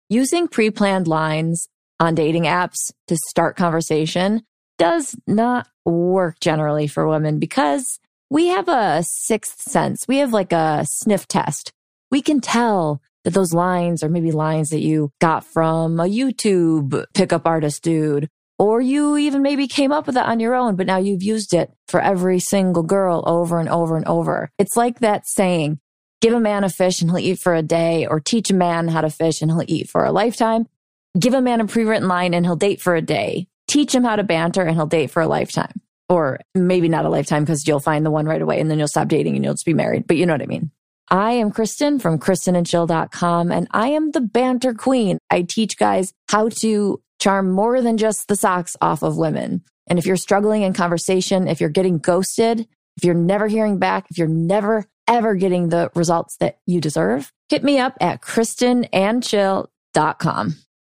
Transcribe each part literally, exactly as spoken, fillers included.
Using pre-planned lines on dating apps to start conversation does not work generally for women because we have a sixth sense. We have like a sniff test. We can tell that those lines are maybe lines that you got from a YouTube pickup artist dude, or you even maybe came up with it on your own, but now you've used it for every single girl over and over and over. It's like that saying, give a man a fish and he'll eat for a day, or teach a man how to fish and he'll eat for a lifetime. Give a man a pre-written line and he'll date for a day. Teach him how to banter and he'll date for a lifetime. Or maybe not a lifetime because you'll find the one right away and then you'll stop dating and you'll just be married. But you know what I mean. I am Kristen from Kristen and Chill dot com, and I am the banter queen. I teach guys how to charm more than just the socks off of women. And if you're struggling in conversation, if you're getting ghosted, if you're never hearing back, if you're never, ever getting the results that you deserve, hit me up at Kristen and Chill dot com.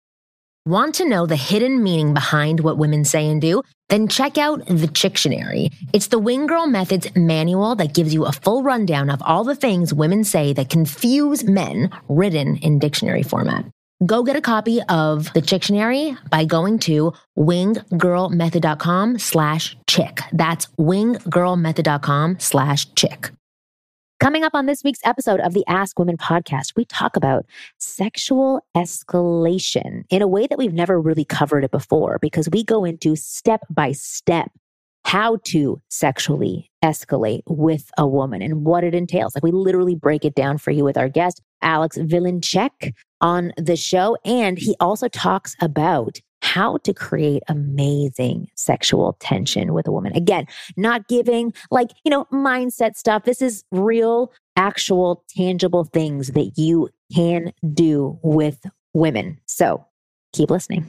Want to know the hidden meaning behind what women say and do? Then check out the Chictionary. It's the Wing Girl Method's manual that gives you a full rundown of all the things women say that confuse men, written in dictionary format. Go get a copy of the Chictionary by going to winggirlmethod.com slash chick. That's winggirlmethod.com slash chick. Coming up on this week's episode of the Ask Women podcast, we talk about sexual escalation in a way that we've never really covered it before, because we go into step by step how to sexually escalate with a woman and what it entails. Like, we literally break it down for you with our guest, Alex Vilenchek, on the show. And he also talks about how to create amazing sexual tension with a woman. Again, not giving like, you know, mindset stuff. This is real, actual, tangible things that you can do with women. So keep listening.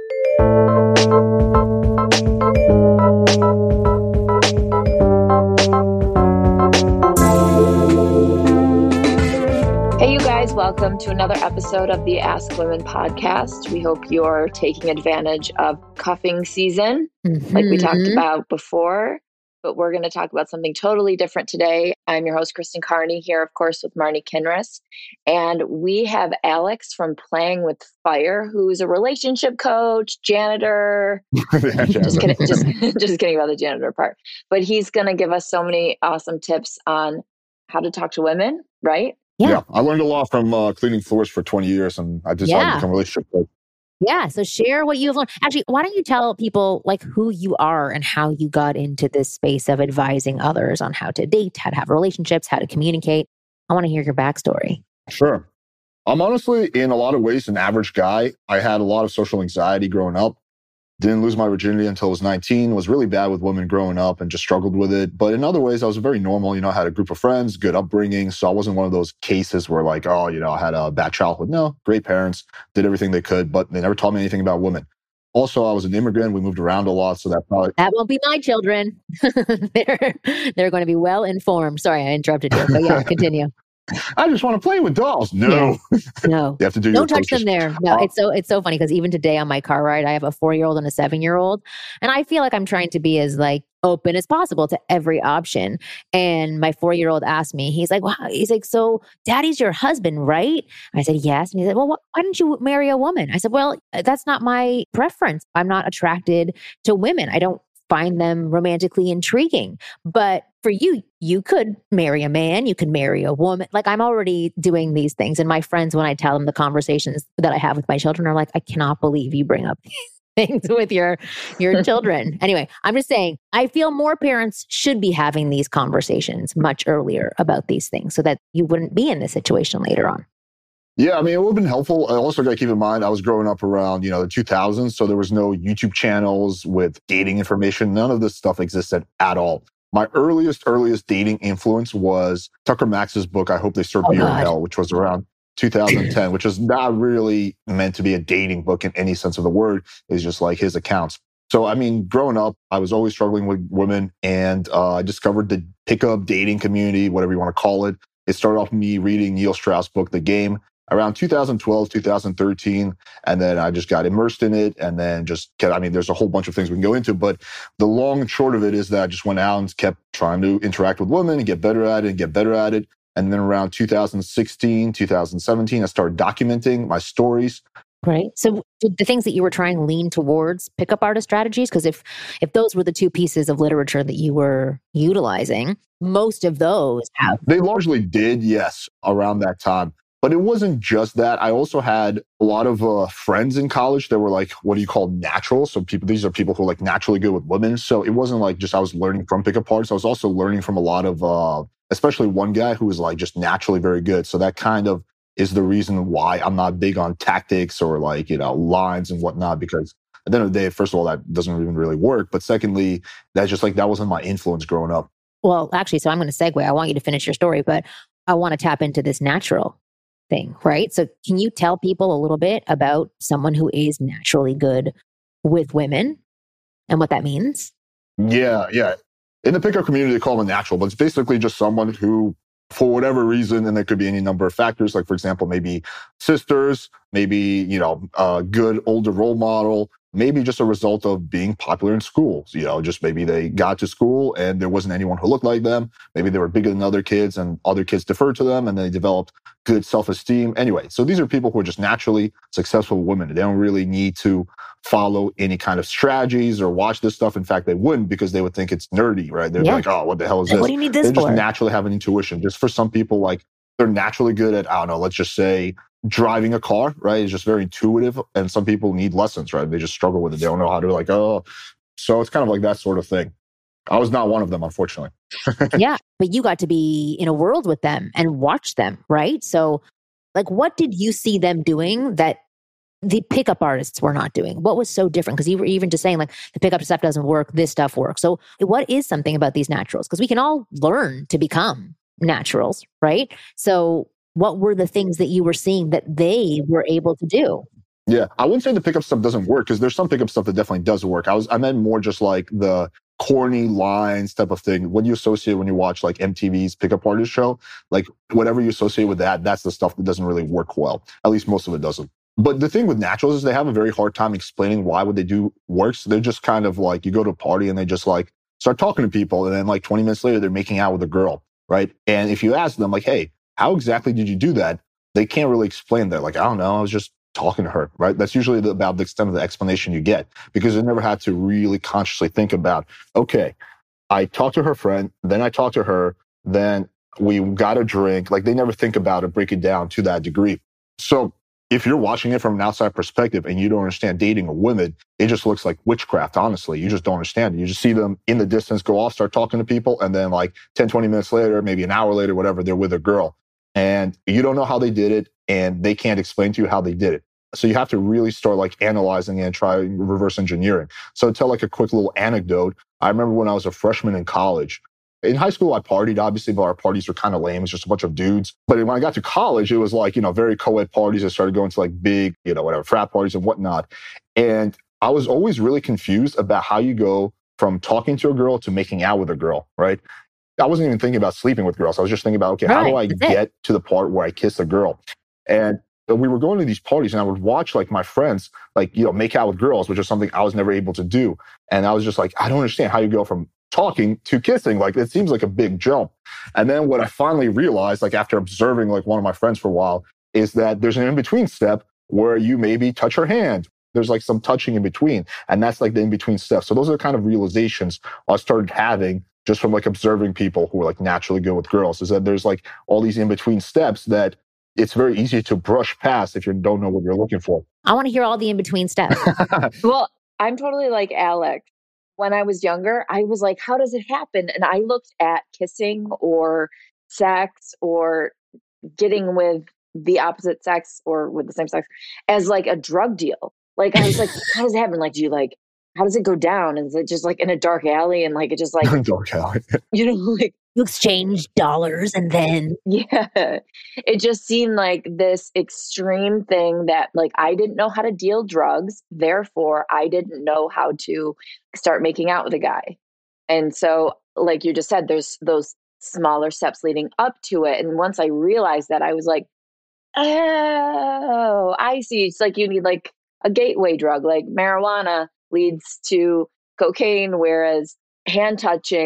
Hey, you guys, welcome to another episode of the Ask Women podcast. We hope you're taking advantage of cuffing season, mm-hmm. like we talked about before, but we're going to talk about something totally different today. I'm your host, Kristen Carney, here, of course, with Marnie Kinrys. And we have Alex from Playing with Fire, who's a relationship coach, janitor. yeah, just, kidding, just, just kidding about the janitor part. But he's going to give us so many awesome tips on how to talk to women, right? Yeah. yeah, I learned a lot from uh, cleaning floors for twenty years, and I decided yeah. to become a relationship coach. Yeah, so share what you've learned. Actually, why don't you tell people like who you are and how you got into this space of advising others on how to date, how to have relationships, how to communicate. I want to hear your backstory. Sure. I'm honestly, in a lot of ways, an average guy. I had a lot of social anxiety growing up. Didn't lose my virginity until I was nineteen, was really bad with women growing up and just struggled with it. But in other ways, I was very normal. You know, I had a group of friends, good upbringing. So I wasn't one of those cases where like, oh, you know, I had a bad childhood. No, great parents, did everything they could, but they never taught me anything about women. Also, I was an immigrant. We moved around a lot. So that probably... That won't be my children. they're, they're going to be well informed. Sorry, I interrupted you. But yeah, continue. I just want to play with dolls. No, yeah. no, you have to do. Don't your touch them there. No, it's so it's so funny because even today on my car ride, I have a four-year-old and a seven-year-old, and I feel like I'm trying to be as like open as possible to every option. And my four-year-old asked me, he's like, "Wow," he's like, "So, Daddy's your husband, right?" I said, "Yes," and he said, "Well, wh- why didn't you marry a woman?" I said, "Well, that's not my preference. I'm not attracted to women. I don't find them romantically intriguing. But for you, you could marry a man, you could marry a woman." Like, I'm already doing these things. And my friends, when I tell them the conversations that I have with my children, are like, "I cannot believe you bring up these things with your, your children." Anyway, I'm just saying, I feel more parents should be having these conversations much earlier about these things so that you wouldn't be in this situation later on. Yeah, I mean, it would have been helpful. I also got to keep in mind, I was growing up around, you know, the two thousands. So there was no YouTube channels with dating information. None of this stuff existed at all. My earliest, earliest dating influence was Tucker Max's book, I Hope They Serve Oh, Beer in God. Hell, which was around two thousand ten, which is not really meant to be a dating book in any sense of the word. It's just like his accounts. So, I mean, growing up, I was always struggling with women, and uh, I discovered the pickup dating community, whatever you want to call it. It started off with me reading Neil Strauss' book, The Game, around two thousand twelve, two thousand thirteen. And then I just got immersed in it and then just kept, I mean, there's a whole bunch of things we can go into, but the long and short of it is that I just went out and kept trying to interact with women and get better at it and get better at it. And then around two thousand sixteen, two thousand seventeen, I started documenting my stories. Right. So did the things that you were trying lean towards pickup artist strategies? Because if if those were the two pieces of literature that you were utilizing, most of those have. They largely did, yes, around that time. But it wasn't just that. I also had a lot of uh, friends in college that were like, what do you call natural? So people, these are people who are like naturally good with women. So it wasn't like just I was learning from pickup artists. I was also learning from a lot of, uh, especially one guy who was like just naturally very good. So that kind of is the reason why I'm not big on tactics or like, you know, lines and whatnot, because at the end of the day, first of all, that doesn't even really work. But secondly, that's just like, that wasn't my influence growing up. Well, actually, so I'm going to segue. I want you to finish your story, but I want to tap into this natural thing, right? So can you tell people a little bit about someone who is naturally good with women and what that means? Yeah, yeah. In the pickup community, they call them natural, but it's basically just someone who, for whatever reason, and there could be any number of factors, like for example, maybe sisters, maybe, you know, a good older role model, maybe just a result of being popular in schools. You know, just maybe they got to school and there wasn't anyone who looked like them. Maybe they were bigger than other kids and other kids deferred to them and they developed good self-esteem. Anyway, so these are people who are just naturally successful women. They don't really need to follow any kind of strategies or watch this stuff. In fact, they wouldn't, because they would think it's nerdy, right? They're Yeah. like, oh, what the hell is Like, this? what do you need this They just for? naturally have an intuition. Just for some people, like they're naturally good at, I don't know, let's just say driving a car, right? It's just very intuitive. And some people need lessons, right? They just struggle with it. They don't know how to like, oh, so it's kind of like that sort of thing. I was not one of them, unfortunately. Yeah, but you got to be in a world with them and watch them, right? So like, what did you see them doing that the pickup artists were not doing? What was so different? Because you were even just saying like the pickup stuff doesn't work, this stuff works. So what is something about these naturals? Because we can all learn to become naturals, right? So what were the things that you were seeing that they were able to do? Yeah, I wouldn't say the pickup stuff doesn't work, because there's some pickup stuff that definitely does work. I was, I meant more just like the corny lines type of thing. What you associate when you watch like M T V's Pickup Artist show, like whatever you associate with that, that's the stuff that doesn't really work well. At least most of it doesn't. But the thing with naturals is they have a very hard time explaining why what they do works. They're just kind of like, you go to a party and they just like start talking to people, and then like twenty minutes later, they're making out with a girl, right? And if you ask them like, hey, how exactly did you do that? They can't really explain that. Like, I don't know, I was just talking to her, right? That's usually the, about the extent of the explanation you get, because they never had to really consciously think about, okay, I talked to her friend, then I talked to her, then we got a drink. Like, they never think about it, break it down to that degree. So if you're watching it from an outside perspective and you don't understand dating a woman, it just looks like witchcraft, honestly. You just don't understand it. You just see them in the distance go off, start talking to people, and then like ten, twenty minutes later, maybe an hour later, whatever, they're with a girl. And you don't know how they did it, and they can't explain to you how they did it. So you have to really start like analyzing and try reverse engineering. So to tell like a quick little anecdote, I remember when I was a freshman in college. In high school, I partied, obviously, but our parties were kind of lame. It's just a bunch of dudes. But when I got to college, it was like, you know, very co-ed parties. I started going to like big, you know, whatever, frat parties and whatnot. And I was always really confused about how you go from talking to a girl to making out with a girl, right? I wasn't even thinking about sleeping with girls. I was just thinking about, okay, how do I get to the part where I kiss a girl? And we were going to these parties and I would watch like my friends, like, you know, make out with girls, which is something I was never able to do. And I was just like, I don't understand how you go from talking to kissing. Like, it seems like a big jump. And then what I finally realized, like after observing like one of my friends for a while, is that there's an in-between step where you maybe touch her hand. There's like some touching in between. And that's like the in-between step. So those are the kind of realizations I started having just from like observing people who are like naturally good with girls, is that there's like all these in-between steps that it's very easy to brush past if you don't know what you're looking for. I want to hear all the in-between steps. Well, I'm totally like Alex. When I was younger, I was like, how does it happen? And I looked at kissing or sex or getting with the opposite sex or with the same sex as like a drug deal. Like, I was like, how does it happen? Like, do you like, how does it go down? Is it just like in a dark alley and like, it just like, Dark alley. you know, like, You exchange dollars and then yeah, it just seemed like this extreme thing that like I didn't know how to deal drugs. Therefore, I didn't know how to start making out with a guy. And so, like you just said, there's those smaller steps leading up to it. And once I realized that, I was like, oh, I see. It's like you need like a gateway drug, like marijuana leads to cocaine, whereas hand touching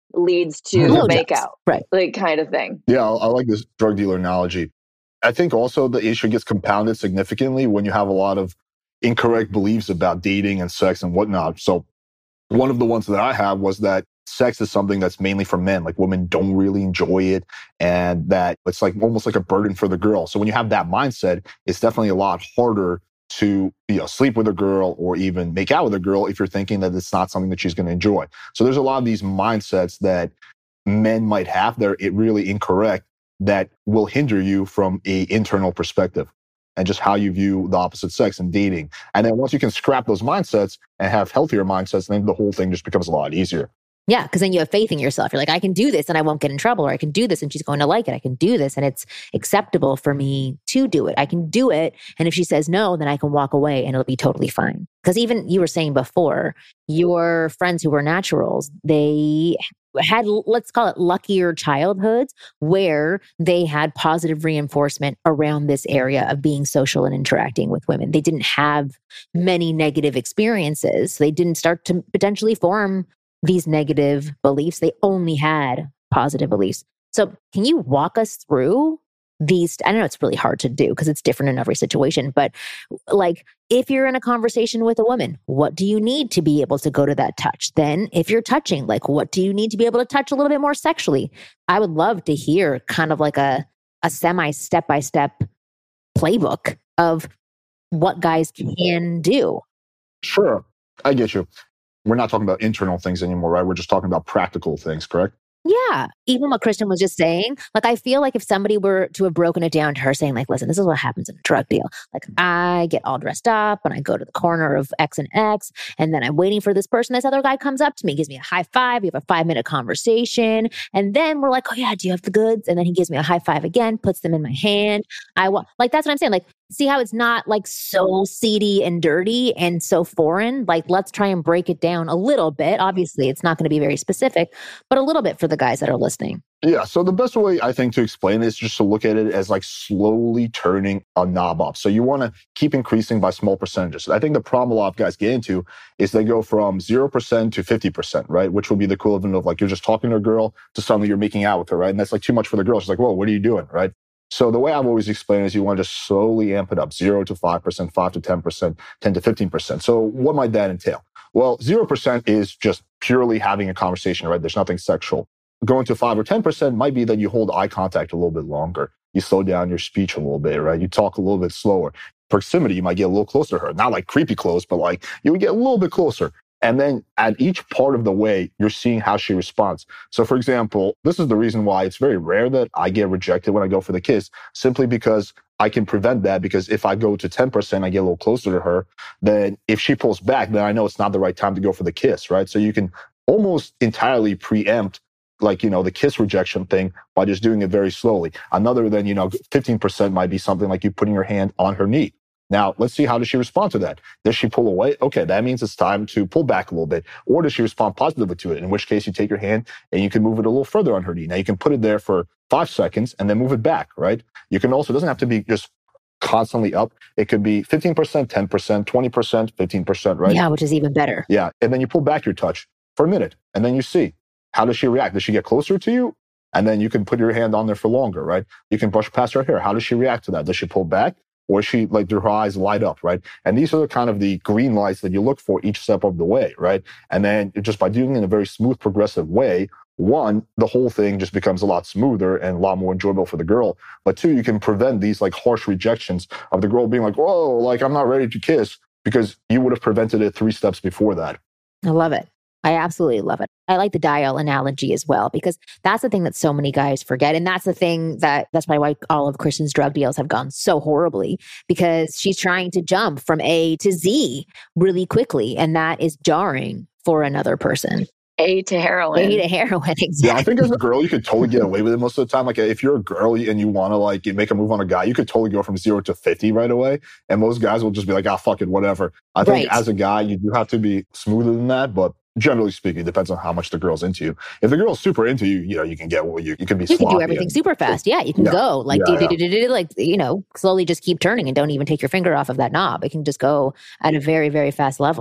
leads to Hmm. the Blowjobs. makeout, Right. like kind of thing. Yeah, I, I like this drug dealer analogy. I think also the issue gets compounded significantly when you have a lot of incorrect beliefs about dating and sex and whatnot. So one of the ones that I have was that sex is something that's mainly for men. Like women don't really enjoy it, and that it's like almost like a burden for the girl. So when you have that mindset, it's definitely a lot harder to, you know, sleep with a girl or even make out with a girl if you're thinking that it's not something that she's going to enjoy. So there's a lot of these mindsets that men might have that are really incorrect that will hinder you from a internal perspective and just how you view the opposite sex and dating. And then once you can scrap those mindsets and have healthier mindsets, then the whole thing just becomes a lot easier. Yeah, because then you have faith in yourself. You're like, I can do this and I won't get in trouble, or I can do this and she's going to like it. I can do this and it's acceptable for me to do it. I can do it. And if she says no, then I can walk away and it'll be totally fine. Because even you were saying before, your friends who were naturals, they had, let's call it luckier childhoods where they had positive reinforcement around this area of being social and interacting with women. They didn't have many negative experiences. They didn't start to potentially form these negative beliefs. They only had positive beliefs. So can you walk us through these? I know it's really hard to do because it's different in every situation, but like if you're in a conversation with a woman, what do you need to be able to go to that touch? Then if you're touching, like what do you need to be able to touch a little bit more sexually? I would love to hear kind of like a, a semi step-by-step playbook of what guys can do. Sure, I get you. We're not talking about internal things anymore, right? We're just talking about practical things, correct? Yeah. Even what Kristen was just saying, like, I feel like if somebody were to have broken it down to her saying like, listen, this is what happens in a drug deal. Like I get all dressed up and I go to the corner of X and X, and then I'm waiting for this person. This other guy comes up to me, gives me a high five. We have a five minute conversation. And then we're like, oh yeah, do you have the goods? And then he gives me a high five again, puts them in my hand. I want, like, that's what I'm saying. Like, see how it's not like so seedy and dirty and so foreign? Like, let's try and break it down a little bit. Obviously, it's not going to be very specific, but a little bit for the guys that are listening. Yeah. So the best way I think to explain it is just to look at it as like slowly turning a knob up. So you want to keep increasing by small percentages. I think the problem a lot of guys get into is they go from zero percent to fifty percent, right? Which would be the equivalent of like you're just talking to a girl to suddenly you're making out with her, right? And that's like too much for the girl. She's like, whoa, what are you doing, right? So the way I've always explained is you want to just slowly amp it up, zero to five percent, five to ten percent, ten to fifteen percent. So what might that entail? Well, zero percent is just purely having a conversation, right? There's nothing sexual. Going to five or ten percent might be that you hold eye contact a little bit longer. You slow down your speech a little bit, right? You talk a little bit slower. Proximity, you might get a little closer to her. Not like creepy close, but like you would get a little bit closer. And then at each part of the way, you're seeing how she responds. So for example, this is the reason why it's very rare that I get rejected when I go for the kiss, simply because I can prevent that. Because if I go to ten percent, I get a little closer to her, then if she pulls back, then I know it's not the right time to go for the kiss, right? So you can almost entirely preempt like, you know, the kiss rejection thing by just doing it very slowly. Another than, you know, fifteen percent might be something like you putting your hand on her knee. Now, let's see, how does she respond to that? Does she pull away? Okay, that means it's time to pull back a little bit. Or does she respond positively to it? In which case, you take your hand and you can move it a little further on her knee. Now, you can put it there for five seconds and then move it back, right? You can also, it doesn't have to be just constantly up. It could be fifteen percent, ten percent, twenty percent, fifteen percent, right? Yeah, which is even better. Yeah, and then you pull back your touch for a minute and then you see, how does she react? Does she get closer to you? And then you can put your hand on there for longer, right? You can brush past her hair. How does she react to that? Does she pull back? Or she, like, her eyes light up, right? And these are the kind of the green lights that you look for each step of the way, right? And then just by doing it in a very smooth, progressive way, one, the whole thing just becomes a lot smoother and a lot more enjoyable for the girl. But two, you can prevent these like harsh rejections of the girl being like, whoa, like I'm not ready to kiss, because you would have prevented it three steps before that. I love it. I absolutely love it. I like the dial analogy as well, because that's the thing that so many guys forget. And that's the thing that, that's probably why all of Kristen's drug deals have gone so horribly, because she's trying to jump from A to Z really quickly. And that is jarring for another person. A to heroin. A to heroin, exactly. Yeah, I think as a girl, you could totally get away with it most of the time. Like if you're a girl and you want to like make a move on a guy, you could totally go from zero to fifty right away. And most guys will just be like, ah, fuck it, whatever. I think Right. as a guy, you do have to be smoother than that. But generally speaking, it depends on how much the girl's into you. If the girl's super into you, you know, you can get what you, you can be You can sloppy do everything and- super fast. Yeah, you can Yeah. go like, Yeah, do, do, do, do, do, like, you know, slowly just keep turning and don't even take your finger off of that knob. It can just go at a very, very fast level.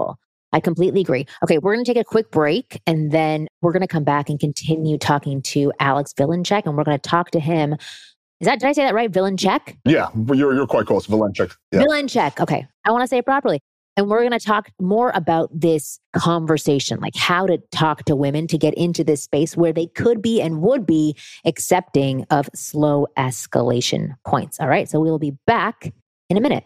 I completely agree. Okay, we're going to take a quick break and then we're going to come back and continue talking to Alex Vilenchek, and we're going to talk to him. Is that, did I say that right? Vilenchek? Yeah, you're, you're quite close. Vilenchek. Yeah. Vilenchek. Okay, I want to say it properly. And we're going to talk more about this conversation, like how to talk to women to get into this space where they could be and would be accepting of slow escalation points. All right, so we'll be back in a minute.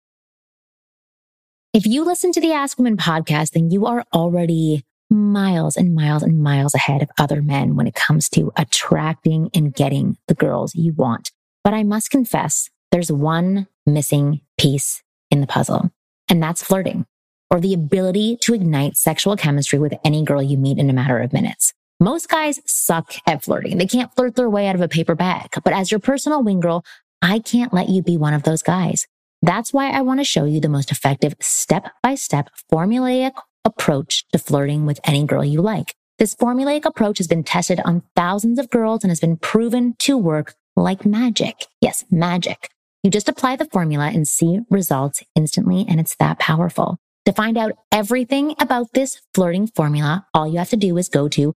If you listen to the Ask Women podcast, then you are already miles and miles and miles ahead of other men when it comes to attracting and getting the girls you want. But I must confess, there's one missing piece in the puzzle, and that's flirting, or the ability to ignite sexual chemistry with any girl you meet in a matter of minutes. Most guys suck at flirting. They can't flirt their way out of a paper bag. But as your personal wing girl, I can't let you be one of those guys. That's why I want to show you the most effective step-by-step formulaic approach to flirting with any girl you like. This formulaic approach has been tested on thousands of girls and has been proven to work like magic. Yes, magic. You just apply the formula and see results instantly, and it's that powerful. To find out everything about this flirting formula, all you have to do is go to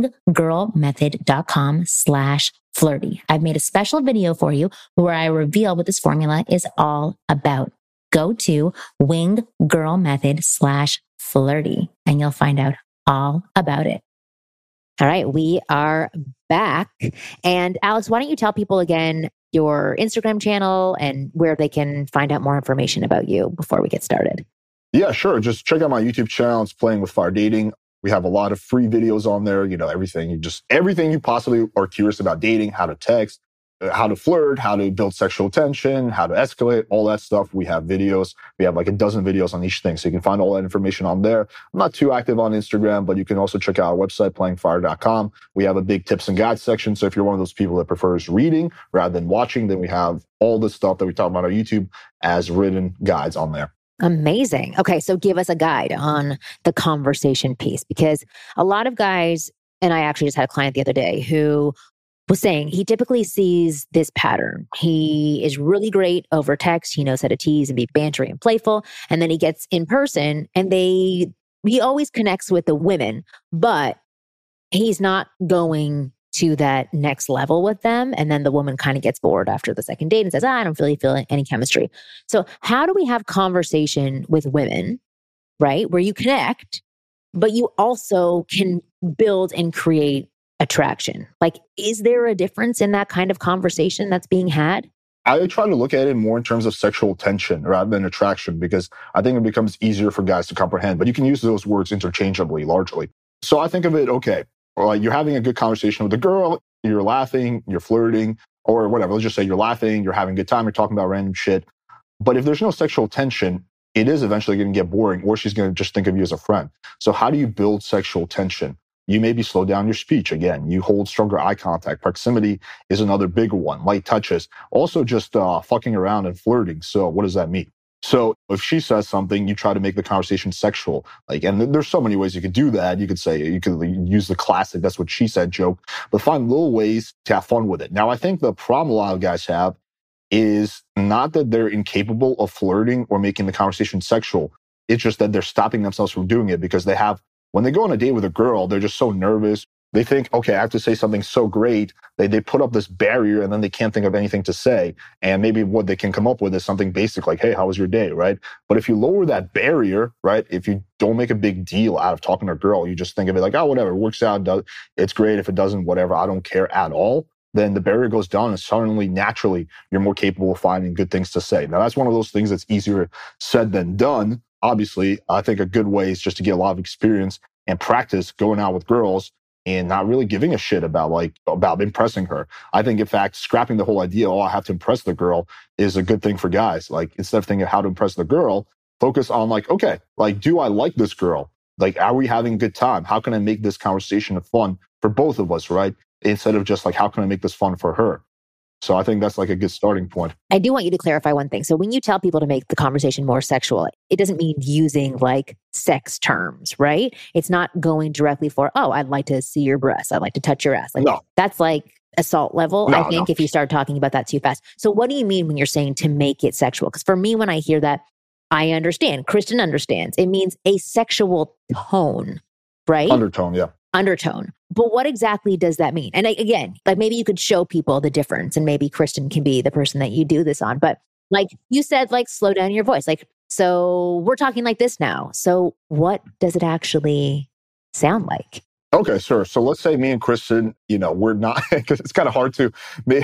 winggirlmethod.com slash flirty. I've made a special video for you where I reveal what this formula is all about. Go to winggirlmethod slash flirty and you'll find out all about it. All right, we are back. And Alex, why don't you tell people again your Instagram channel and where they can find out more information about you before we get started? Yeah, sure. Just check out my YouTube channel. It's Playing with Fire Dating. We have a lot of free videos on there. You know, everything you just, everything you possibly are curious about dating, how to text, how to flirt, how to build sexual tension, how to escalate, all that stuff. We have videos. We have like a dozen videos on each thing. So you can find all that information on there. I'm not too active on Instagram, but you can also check out our website, playing fire dot com. We have a big tips and guides section. So if you're one of those people that prefers reading rather than watching, then we have all the stuff that we talk about on YouTube as written guides on there. Amazing. Okay, so give us a guide on the conversation piece, because a lot of guys, and I actually just had a client the other day who was saying he typically sees this pattern. He is really great over text. He knows how to tease and be bantery and playful. And then he gets in person and they, he always connects with the women, but he's not going to that next level with them. And then the woman kind of gets bored after the second date and says, ah, I don't really feel any chemistry. So how do we have conversation with women, right? Where you connect, but you also can build and create attraction? Like, is there a difference in that kind of conversation that's being had? I try to look at it more in terms of sexual tension rather than attraction, because I think it becomes easier for guys to comprehend, but you can use those words interchangeably largely. So I think of it, okay, or like you're having a good conversation with a girl, you're laughing, you're flirting, or whatever. Let's just say you're laughing, you're having a good time, you're talking about random shit. But if there's no sexual tension, it is eventually going to get boring, or she's going to just think of you as a friend. So how do you build sexual tension? You maybe slow down your speech. Again, you hold stronger eye contact. Proximity is another bigger one. Light touches. Also just uh, fucking around and flirting. So what does that mean? So if she says something, you try to make the conversation sexual. Like, and there's so many ways you could do that. You could say, you could use the classic, that's what she said joke, but find little ways to have fun with it. Now, I think the problem a lot of guys have is not that they're incapable of flirting or making the conversation sexual. It's just that they're stopping themselves from doing it because they have, when they go on a date with a girl, they're just so nervous. They think, okay, I have to say something so great. They they put up this barrier and then they can't think of anything to say. And maybe what they can come up with is something basic like, hey, how was your day, right? But if you lower that barrier, right, if you don't make a big deal out of talking to a girl, you just think of it like, oh, whatever, it works out, does, it's great. If it doesn't, whatever, I don't care at all. Then the barrier goes down and suddenly, naturally, you're more capable of finding good things to say. Now, that's one of those things that's easier said than done. Obviously, I think a good way is just to get a lot of experience and practice going out with girls and not really giving a shit about like about impressing her. I think, in fact, scrapping the whole idea, oh, I have to impress the girl, is a good thing for guys. Like, instead of thinking of how to impress the girl, focus on like, okay, like, do I like this girl? Like, are we having a good time? How can I make this conversation fun for both of us, right? Instead of just like, how can I make this fun for her? So I think that's like a good starting point. I do want you to clarify one thing. So when you tell people to make the conversation more sexual, it doesn't mean using like sex terms, right? It's not going directly for, oh, I'd like to see your breasts. I'd like to touch your ass. Like, no. That's like assault level, no, I think, no. if you start talking about that too fast. So what do you mean when you're saying to make it sexual? Because for me, when I hear that, I understand. Kristen understands. It means a sexual tone, right? Undertone, yeah. Undertone. But what exactly does that mean? And again, like maybe you could show people the difference and maybe Kristen can be the person that you do this on. But like you said, like slow down your voice. Like, so we're talking like this now. So what does it actually sound like? Okay, sure. So let's say me and Kristen, you know, we're not, because it's kind of hard to,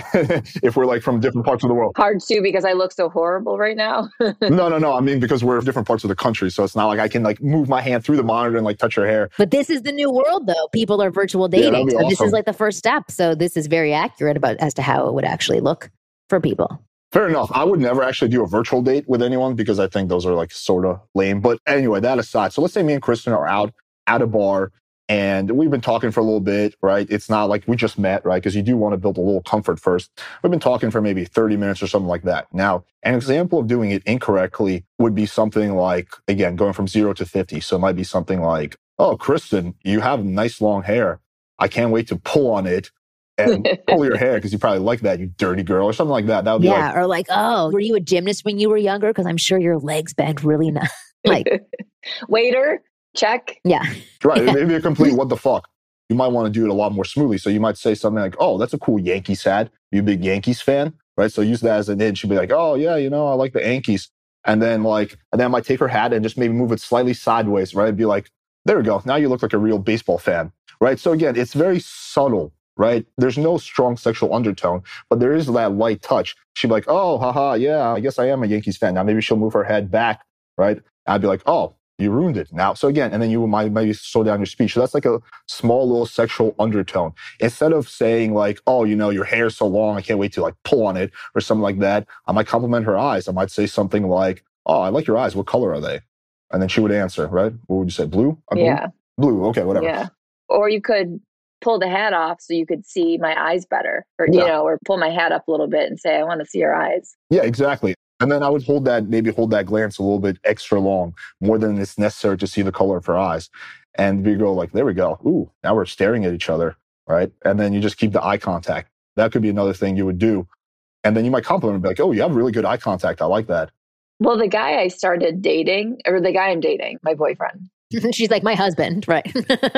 if we're like from different parts of the world. Hard to, because I look so horrible right now. no, no, no. I mean, because we're different parts of the country. So it's not like I can like move my hand through the monitor and like touch her hair. But this is the new world though. People are virtual dating. Yeah, so awesome. This is like the first step. So this is very accurate about as to how it would actually look for people. Fair enough. I would never actually do a virtual date with anyone because I think those are like sort of lame. But anyway, that aside. So let's say me and Kristen are out at a bar. And we've been talking for a little bit, right? It's not like we just met, right? Because you do want to build a little comfort first. We've been talking for maybe thirty minutes or something like that. Now, an example of doing it incorrectly would be something like, again, going from zero to fifty. So it might be something like, oh, Kristen, you have nice long hair. I can't wait to pull on it and pull your hair because you probably like that, you dirty girl, or something like that. That would be yeah, like, or like, oh, were you a gymnast when you were younger? Because I'm sure your legs bend really nice. Like, waiter. Check. Yeah. Right. Yeah. Maybe a complete what the fuck. You might want to do it a lot more smoothly. So you might say something like, oh, that's a cool Yankees hat. You a big Yankees fan? Right. So use that as an in. She'd be like, oh, yeah, you know, I like the Yankees. And then like, and then I might take her hat and just maybe move it slightly sideways. Right. Be like, there we go. Now you look like a real baseball fan. Right. So again, it's very subtle. Right. There's no strong sexual undertone, but there is that light touch. She'd be like, oh, haha, yeah, I guess I am a Yankees fan. Now maybe she'll move her head back. Right. I'd be like, oh, you ruined it now. So again, and then you might maybe slow down your speech. So that's like a small little sexual undertone. Instead of saying like, oh, you know, your hair's so long, I can't wait to like pull on it or something like that. I might compliment her eyes. I might say something like, oh, I like your eyes. What color are they? And then she would answer, right? What would you say? Blue? I'm yeah. Blue. Blue. Okay, whatever. Yeah. Or you could pull the hat off so you could see my eyes better, or, Yeah. you know, or pull my hat up a little bit and say, I want to see your eyes. Yeah, exactly. And then I would hold that, maybe hold that glance a little bit extra long, more than it's necessary to see the color of her eyes. And we go like, there we go. Ooh, now we're staring at each other, right? And then you just keep the eye contact. That could be another thing you would do. And then you might compliment and be like, oh, you have really good eye contact. I like that. Well, the guy I started dating, or the guy I'm dating, my boyfriend. She's like, my husband, right?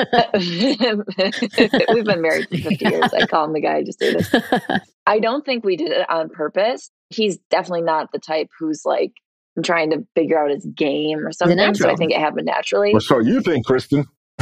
We've been married for fifty years. I call him the guy I just dated. I don't think we did it on purpose. He's definitely not the type who's like trying to figure out his game or something. So I think it happened naturally. Well, so you think, Kristen?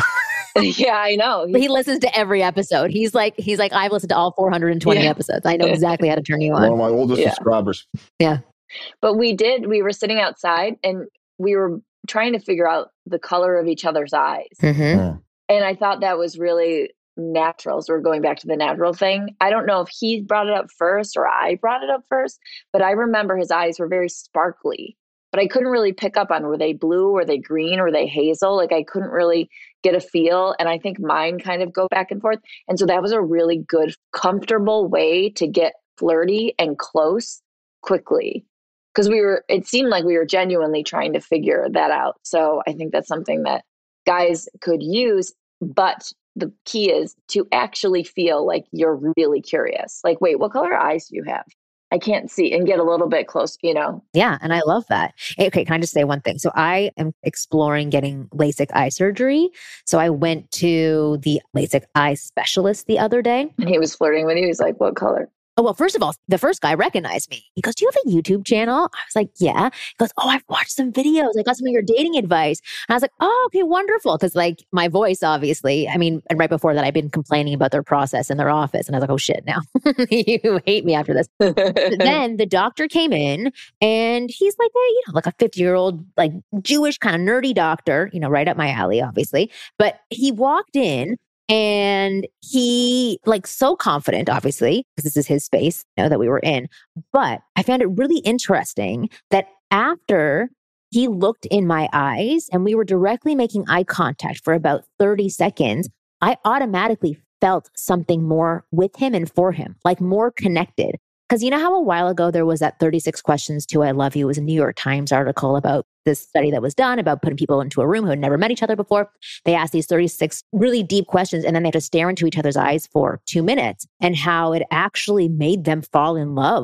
Yeah, I know. He, he listens to every episode. He's like, he's like, I've listened to all four hundred twenty yeah. episodes. I know exactly how to turn you on. One of my oldest Yeah. subscribers. Yeah. But we did, we were sitting outside and we were trying to figure out the color of each other's eyes. Mm-hmm. And I thought that was really natural. So we're going back to the natural thing. I don't know if he brought it up first or I brought it up first, but I remember his eyes were very sparkly, but I couldn't really pick up on, were they blue, were they green, were they hazel? Like I couldn't really get a feel. And I think mine kind of go back and forth. And so that was a really good, comfortable way to get flirty and close quickly. Because we were, it seemed like we were genuinely trying to figure that out. So I think that's something that guys could use, but the key is to actually feel like you're really curious. Like, wait, what color eyes do you have? I can't see, and get a little bit close, you know? Yeah. And I love that. Okay. Can I just say one thing? So I am exploring getting LASIK eye surgery. So I went to the LASIK eye specialist the other day. And he was flirting with you. He's like, what color? Oh, well, first of all, the first guy recognized me. He goes, do you have a YouTube channel? I was like, yeah. He goes, oh, I've watched some videos. I got some of your dating advice. And I was like, oh, okay, wonderful. Because like my voice, obviously, I mean, and right before that, I've been complaining about their process in their office. And I was like, oh shit, now you hate me after this. But then the doctor came in and he's like, hey, you know, like a fifty year old, like Jewish kind of nerdy doctor, you know, right up my alley, obviously. But he walked in and he like so confident, obviously, because this is his space, you know, that we were in. But I found it really interesting that after he looked in my eyes and we were directly making eye contact for about thirty seconds, I automatically felt something more with him and for him, like more connected. Because you know how a while ago there was that thirty-six questions to I love you. It was a New York Times article about this study that was done about putting people into a room who had never met each other before. They asked these thirty-six really deep questions and then they had to stare into each other's eyes for two minutes and how it actually made them fall in love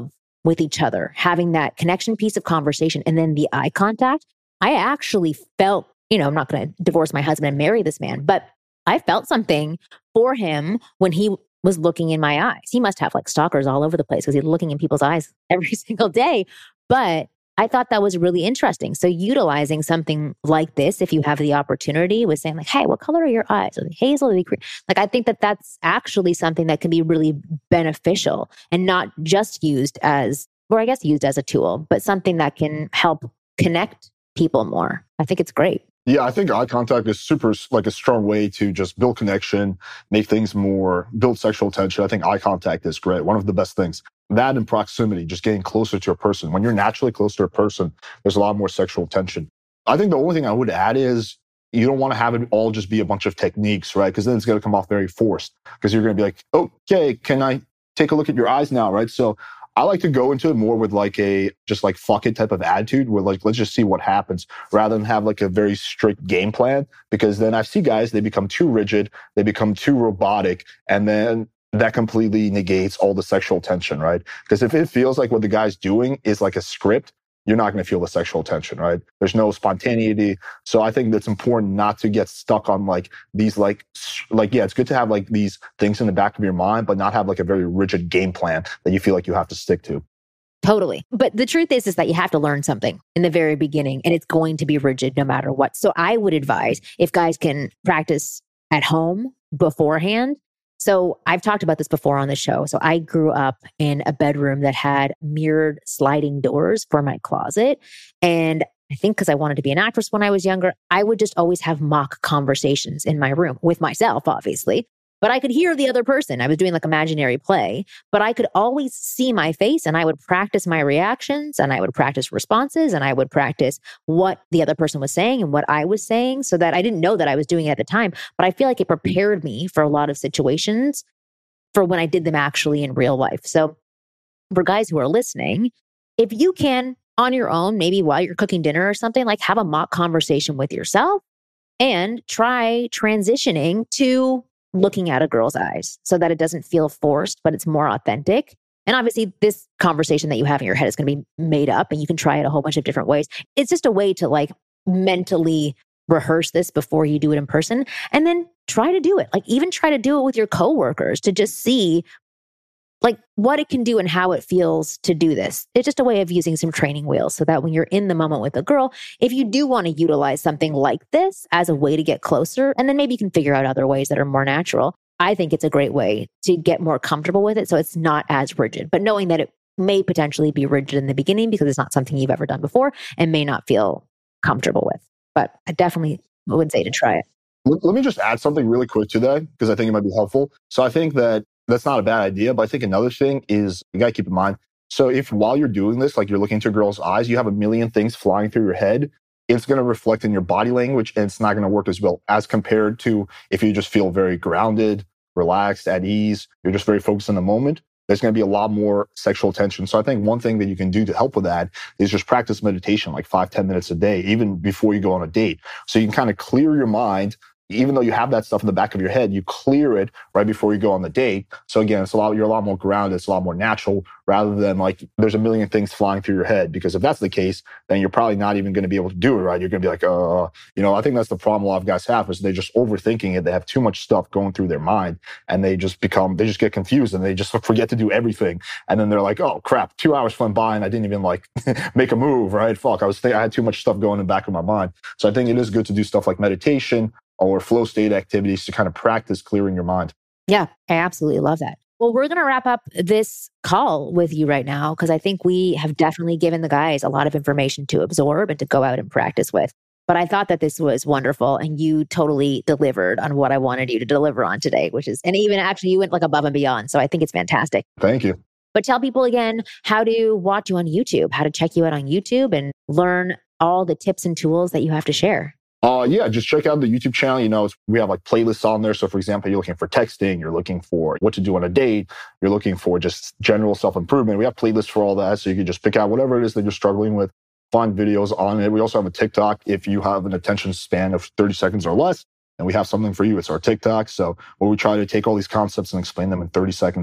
with each other, having that connection piece of conversation and then the eye contact, I actually felt, you know, I'm not going to divorce my husband and marry this man, but I felt something for him when he was looking in my eyes. He must have like stalkers all over the place because he's looking in people's eyes every single day. But I thought that was really interesting. So utilizing something like this, if you have the opportunity, with saying like, hey, what color are your eyes? Are they hazel? Are they green? Like, I think that that's actually something that can be really beneficial and not just used as, or I guess used as a tool, but something that can help connect people more. I think it's great. Yeah, I think eye contact is super, like a strong way to just build connection, make things more, build sexual tension. I think eye contact is great. One of the best things. That and proximity, just getting closer to a person. When you're naturally close to a person, there's a lot more sexual tension. I think the only thing I would add is you don't want to have it all just be a bunch of techniques, right? Because then it's going to come off very forced. Because you're going to be like, okay, can I take a look at your eyes now, right? So I like to go into it more with like a just like fuck it type of attitude where like, let's just see what happens rather than have like a very strict game plan. Because then I see guys, they become too rigid, they become too robotic, and then that completely negates all the sexual tension, right? Because if it feels like what the guy's doing is like a script, you're not going to feel the sexual tension, right? There's no spontaneity. So I think that's important not to get stuck on like these like, like, yeah, it's good to have like these things in the back of your mind, but not have like a very rigid game plan that you feel like you have to stick to. Totally. But the truth is, is that you have to learn something in the very beginning and it's going to be rigid no matter what. So I would advise if guys can practice at home beforehand. So I've talked about this before on the show. So I grew up in a bedroom that had mirrored sliding doors for my closet. And I think because I wanted to be an actress when I was younger, I would just always have mock conversations in my room with myself, obviously. But I could hear the other person. I was doing like imaginary play, but I could always see my face and I would practice my reactions and I would practice responses and I would practice what the other person was saying and what I was saying so that I didn't know that I was doing it at the time. But I feel like it prepared me for a lot of situations for when I did them actually in real life. So for guys who are listening, if you can on your own, maybe while you're cooking dinner or something, like have a mock conversation with yourself and try transitioning to looking at a girl's eyes so that it doesn't feel forced, but it's more authentic. And obviously this conversation that you have in your head is going to be made up and you can try it a whole bunch of different ways. It's just a way to like mentally rehearse this before you do it in person and then try to do it. Like even try to do it with your coworkers to just see like what it can do and how it feels to do this. It's just a way of using some training wheels so that when you're in the moment with a girl, if you do want to utilize something like this as a way to get closer, and then maybe you can figure out other ways that are more natural, I think it's a great way to get more comfortable with it so it's not as rigid. But knowing that it may potentially be rigid in the beginning because it's not something you've ever done before and may not feel comfortable with. But I definitely would say to try it. Let me just add something really quick to that because I think it might be helpful. So I think that that's not a bad idea, but I think another thing is you got to keep in mind. So if while you're doing this, like you're looking into a girl's eyes, you have a million things flying through your head, it's going to reflect in your body language and it's not going to work as well as compared to if you just feel very grounded, relaxed, at ease, you're just very focused in the moment. There's going to be a lot more sexual tension. So I think one thing that you can do to help with that is just practice meditation like five, ten minutes a day, even before you go on a date. So you can kind of clear your mind. Even though you have that stuff in the back of your head, you clear it right before you go on the date. So again, it's a lot, you're a lot more grounded. It's a lot more natural rather than like there's a million things flying through your head. Because if that's the case, then you're probably not even going to be able to do it right. You're going to be like, uh, you know, I think that's the problem a lot of guys have is they just overthinking it. They have too much stuff going through their mind and they just become, they just get confused and they just forget to do everything. And then they're like, oh crap, two hours went by and I didn't even like make a move, right? Fuck, I was th- I had too much stuff going in the back of my mind. So I think it is good to do stuff like meditation or flow state activities to kind of practice clearing your mind. Yeah, I absolutely love that. Well, we're going to wrap up this call with you right now because I think we have definitely given the guys a lot of information to absorb and to go out and practice with. But I thought that this was wonderful and you totally delivered on what I wanted you to deliver on today, which is, and even actually you went like above and beyond. So I think it's fantastic. Thank you. But tell people again how to watch you on YouTube, how to check you out on YouTube and learn all the tips and tools that you have to share. Uh, yeah, just check out the YouTube channel. You know, it's, we have like playlists on there. So for example, you're looking for texting, you're looking for what to do on a date, you're looking for just general self-improvement. We have playlists for all that. So you can just pick out whatever it is that you're struggling with, find videos on it. We also have a TikTok if you have an attention span of thirty seconds or less. And we have something for you. It's our TikTok. So where we try to take all these concepts and explain them in thirty seconds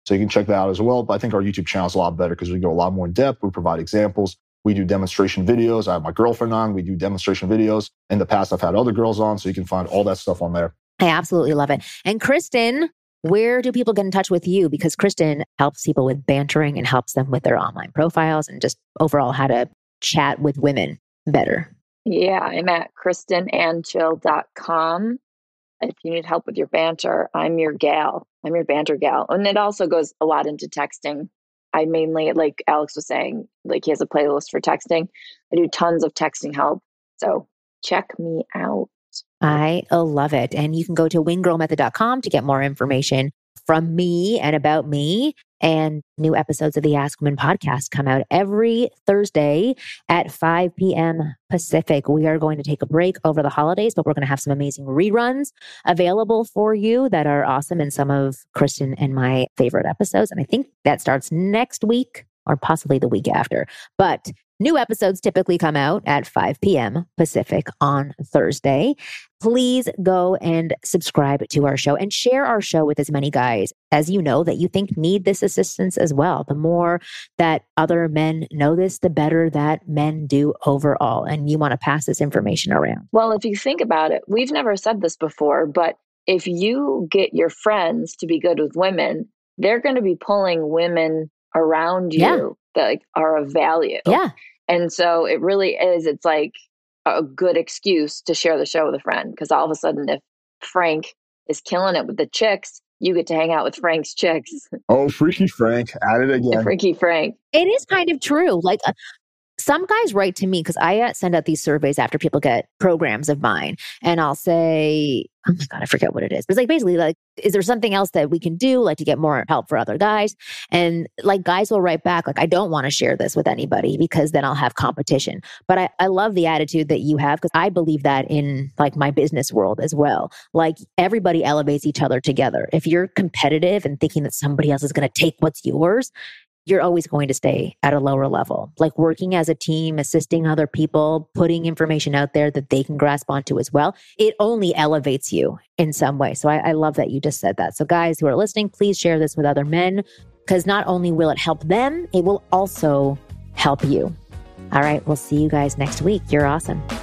So you can check that out as well. But I think our YouTube channel is a lot better because we go a lot more in depth. We provide examples. We do demonstration videos. I have my girlfriend on. We do demonstration videos. In the past, I've had other girls on. So you can find all that stuff on there. I absolutely love it. And Kristen, where do people get in touch with you? Because Kristen helps people with bantering and helps them with their online profiles and just overall how to chat with women better. Yeah, I'm at kristen anchill dot com. If you need help with your banter, I'm your gal. I'm your banter gal. And it also goes a lot into texting. I mainly, like Alex was saying, like he has a playlist for texting. I do tons of texting help. So check me out. I love it. And you can go to wing girl method dot com to get more information from me and about me. And new episodes of the Ask Women podcast come out every Thursday at five p.m. Pacific. We are going to take a break over the holidays, but we're going to have some amazing reruns available for you that are awesome and some of Kristen and my favorite episodes. And I think that starts next week or possibly the week after. But new episodes typically come out at five p.m. Pacific on Thursday. Please go and subscribe to our show and share our show with as many guys as you know that you think need this assistance as well. The more that other men know this, the better that men do overall. And you want to pass this information around. Well, if you think about it, we've never said this before, but if you get your friends to be good with women, they're going to be pulling women around you yeah. that like, are of value. Yeah. And so it really is, it's like a good excuse to share the show with a friend. Because all of a sudden, if Frank is killing it with the chicks, you get to hang out with Frank's chicks. Oh, Freaky Frank. At it again. Freaky Frank. It is kind of true. Like uh, some guys write to me because I uh, send out these surveys after people get programs of mine. And I'll say, oh my God, I forget what it is. But it's like basically like, is there something else that we can do like to get more help for other guys? And like guys will write back, like, I don't want to share this with anybody because then I'll have competition. But I, I love the attitude that you have because I believe that in like my business world as well. Like everybody elevates each other together. If you're competitive and thinking that somebody else is going to take what's yours, you're always going to stay at a lower level. Like working as a team, assisting other people, putting information out there that they can grasp onto as well. It only elevates you in some way. So I, I love that you just said that. So guys who are listening, please share this with other men because not only will it help them, it will also help you. All right, we'll see you guys next week. You're awesome.